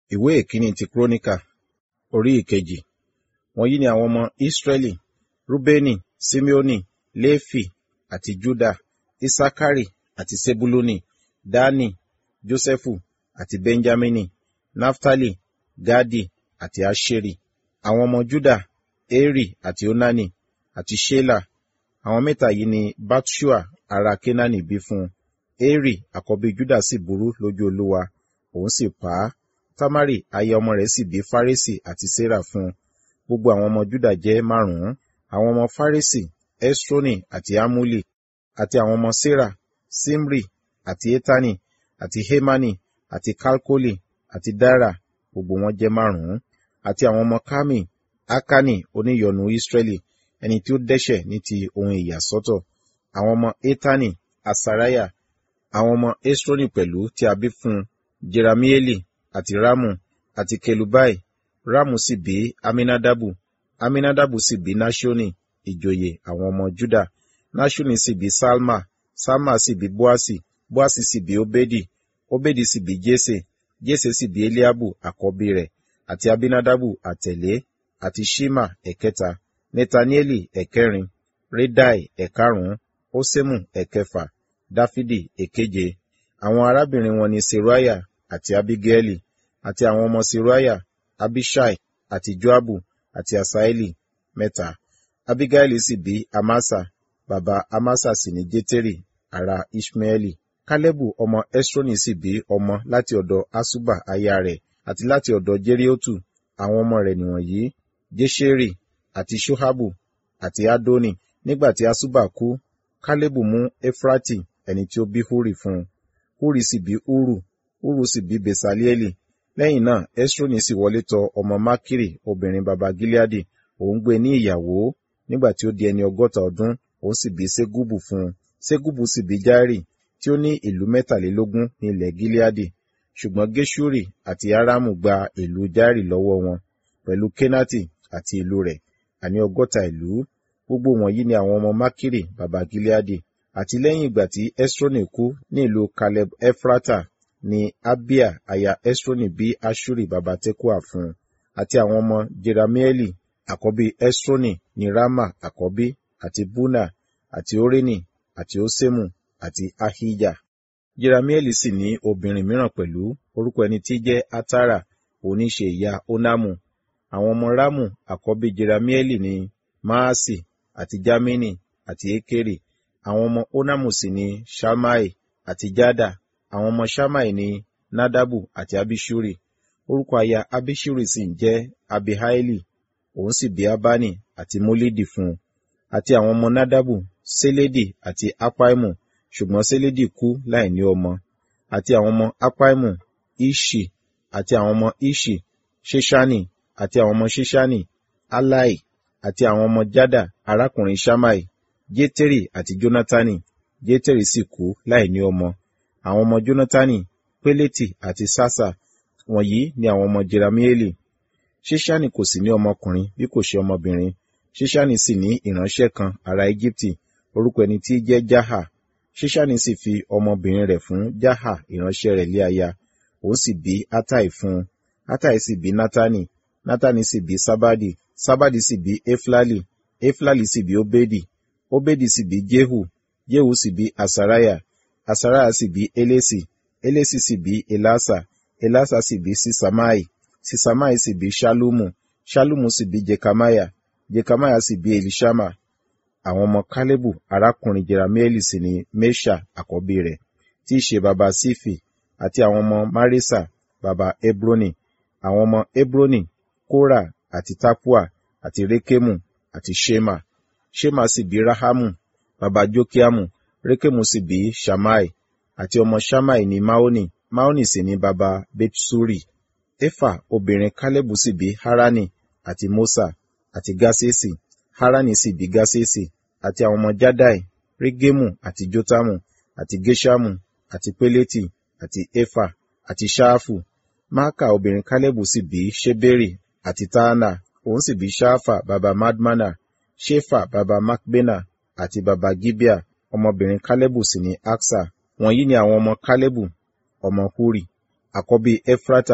Ìwé ìkíni ti Króníkà, orí ìkejì. Wọ̀nyí ni àwọn ọmọ Israẹli: Rúbẹ́nì, Simeoni, Léfì àti Júdà, Isakari àti Sebuluni, Dani, Jósẹ́fù àti Benjamini, Naftali, Gadi àti Aṣeri. Àwọn ọmọ Júdà: Eri àti Onani àti Ṣela. Àwọn mẹ́ta yìí ni Baṣua ará Kénáánì bí fún un. Eri àkọ́bí Júdà sì burú lójú Olúwa, òun sì pa á. Tamari aya ọmọ rẹ̀ sì bí Faresi àti Sera fún un. Gbogbo àwọn ọmọ Júdà jẹ́ 5. Àwọn ọmọ Faresi: Esroni àti Hamuli. Àti àwọn ọmọ Sera: Simri àti Etani àti Hemani àti Kalkoli àti Dara, gbogbo wọn jẹ́ 5. Àti àwọn ọmọ Kami: Akani oníyọnu Israẹli, ẹni tí ó dẹ́ṣẹ̀ ní ti ohun ìyàsọ́tọ̀. Àwọn ọmọ Etani: Asariah. Àwọn ọmọ Esroni pẹ̀lú tí a bí fún un: Jeramieli àti Ramu àti Kelubai. Ramu sì bí Aminadabu. Aminadabu sì bí Naṣoni, ìjòyè àwọn ọmọ Júdà. Naṣoni sì bí Salma. Salma sì bí Boasi. Boasi sì bí Obedi. Obedi sì bí Jese. Jese sì bí Eliabu àkọ́bí rẹ̀, àti Abinadabu àtẹ̀lé, àti Ṣima ẹ̀kẹta, Netanieli ẹ̀kẹrin, Redai ẹ̀karùn-ún, Osemu ẹ̀kẹfà, Dáfídì ẹ̀keje. Àwọn arábìnrin wọn ni Seruiah àti Abigaili. Àti àwọn ọmọ Seruiah: Abishai àti Joabu àti Asaeli 3. Abigaili sì bí Amasa. Baba Amasa sì ni Jeteri ará Iṣmaeli. Kálẹ́bù ọmọ Esroni sì bí ọmọ láti ọ̀dọ̀ Asuba aya rẹ̀, àti láti ọ̀dọ̀ Jeriotu. Àwọn ọmọ rẹ̀ nìwọ̀nyí: Jeṣeri àti Ṣohabu àti Adoni. Nígbà tí Asuba kú, Kálẹ́bù mú Efrati ẹni tí ó bí Huri fún un. Huri sì bí Uru. Uru sì bí Besalieli. Lẹ́yìn náà, Esroni sì wọlé tọ ọmọ Makiri obìnrin baba Gileadi, òun gbé ní ìyàwó. Nígbà tí ó di ẹni 60 ọdún, òun sì bí Segubu fún un. Segubu sì bí Jairi, tí ó ní ìlú 23 ní ilẹ̀ Gileadi. Ṣùgbọ́n Geshuri àti Aramu gba ìlú Jairi lọ́wọ́ wọn, pẹ̀lú Kenati àti ìlú rẹ̀, àní 60 ìlú. Gbogbo wọ̀nyí ni àwọn ọmọ Makiri baba Gileadi. Àti lẹ́yìn ìgbà tí Esroni kú ní ìlú Kaleb Efrata, ni Abia aya Esroni bí Aṣuri baba Tekua fún un. Àti àwọn ọmọ Jeramieli àkọ́bí Esroni ni Rama àkọ́bí, àti Buna, àti Oreni, àti Osemu, àti Ahija. Jeramieli sì ní obìnrin mìíràn pẹ̀lú, orúkọ ẹni tí jẹ́ Atara, òun ní ṣe ìyá Onamu. Àwọn ọmọ Ramu àkọ́bí Jeramieli ni Maasi, àti Jamini, àti Ekeri. Àwọn ọmọ Onamu sì ni Ṣammai àti Jada. Àwọn ọmọ Ṣammai ni Nadabu àti Abiṣuri. Orúkọ aya Abiṣuri sì ń jẹ́ Abihaili, òun sì bí Abani àti Molidi fún un. Àti àwọn ọmọ Nadabu: Seledi àti Apaimu, ṣùgbọ́n Seledi kú láì ní ọmọ. Àti àwọn ọmọ Apaimu: Iṣi. Àti àwọn ọmọ Iṣi: Ṣeṣani. Àti àwọn ọmọ Ṣeṣani: Alai. Àti àwọn ọmọ Jada arákùnrin Ṣammai: Jeteri àti Jonatani. Jeteri sì kú láì ní ọmọ. Àwọn ọmọ Jonatani: Peleti àti Sasa. Wọ̀nyí ni àwọn ọmọ Jeramieli. Ṣeṣani kò sì ní ọmọkùnrin bí kò ṣe ọmọbìnrin. Ṣeṣani sì ní ìránṣẹ́ kan ará Ejibiti, orúkọ ẹni tí jẹ́ Jaha. Ṣeṣani sì fi ọmọbìnrin rẹ̀ fún Jaha ìránṣẹ́ rẹ̀ lé aya, òun sì bí Atai fún un. Atai sì bí Natani. Natani sì bí Sabadi. Sabadi sì bí Eflali. Eflali sì bí Obedi. Obedi sì bí Jehu. Jehu sì bí Asariah. Asariah sì bí Elesi. Elesi sì bí Elasa. Elasa sì bí Sisamai. Sisamai sì bí Ṣalumu. Ṣalumu sì bí Jekamiah. Jekamiah sì bí Elishama. Àwọn ọmọ Kálẹ́bù arákùnrin Jeramieli sì ni Mesha àkọ́bí rẹ̀, tí í ṣe baba Sifi, àti àwọn ọmọ Maresa baba Hebroni. Àwọn ọmọ Hebroni: Kora àti Tapua àti Rekemu àti Ṣema. Ṣema sì bí Rahamu baba Jokiamu. Rekemu sì bí Ṣammai. Àti ọmọ Ṣammai ni Maoni. Maoni sì ni baba Betsuri. Efa obìnrin Kálẹ́bù sì bí Harani àti Mosa àti Gasesi. Harani sì bí Gasesi. Àti àwọn ọmọ Jadai: Regemu àti Jotamu àti Geshamu àti Peleti àti Efa àti Ṣaafu. Maaka obìnrin Kálẹ́bù sì bí Ṣeberi àti Taana. Òun sì bí Ṣaafa baba Madmana, Ṣefa baba Makbena àti baba Gibea. Ọmọbìnrin Kálẹ́bù sì ni Aksa. Wọ̀nyí ni àwọn ọmọ Kálẹ́bù ọmọ Huri, àkọ́bí Efrata,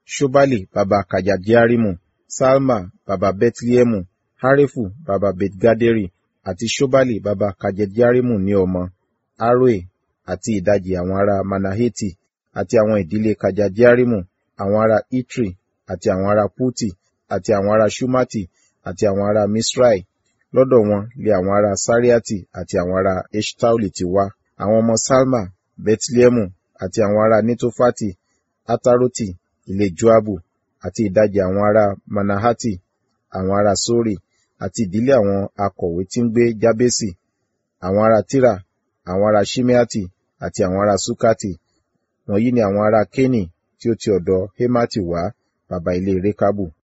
Ṣobali baba Kajadiarimu, Salma baba Betlehemu, Harefu baba Betgaderi, àti Ṣobali baba Kajadiarimu ní ọmọ, Aroe àti ìdajì àwọn ará Manaheti, àti àwọn ìdílé Kajadiarimu, àwọn ará Itri, àti àwọn ará Puti, àti àwọn ará Ṣumati, àti àwọn ará Misrai. Lọ́dọ̀ wọn lé àwọn ará Sariati àti àwọn ará Eṣtaoli ti wá. Àwọn ọmọ Salma, Betlehemu, àti àwọn ará Netofati, Ataroti, ilé Joabu, àti ìdajì àwọn ará Manahati, àwọn ará Sori, àti ìdílé àwọn akọ̀wé tí ń gbé Jabesi, àwọn ará Tira, àwọn ará Ṣimeati, àti àwọn ará Sukati. Wọ̀nyí ni àwọn ará Keni tí ó ti ọ̀dọ̀ Hemati wá, baba ilé Rekabu.